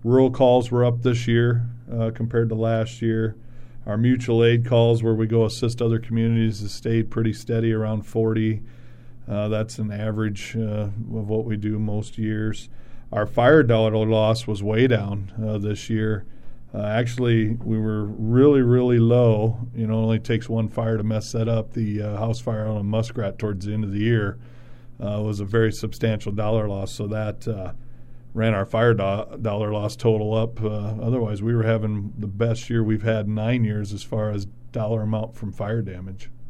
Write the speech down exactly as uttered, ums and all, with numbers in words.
rural calls were up this year uh, compared to last year. Our mutual aid calls, where we go assist other communities, has stayed pretty steady around forty. Uh, that's an average uh, of what we do most years. Our fire dollar loss was way down uh, this year. Uh, actually, we were really, really low. You know, it only takes one fire to mess that up. The uh, house fire on Muskrat towards the end of the year uh, was a very substantial dollar loss, so that uh, ran our fire do- dollar loss total up. Uh, otherwise, we were having the best year we've had in nine years as far as dollar amount from fire damage.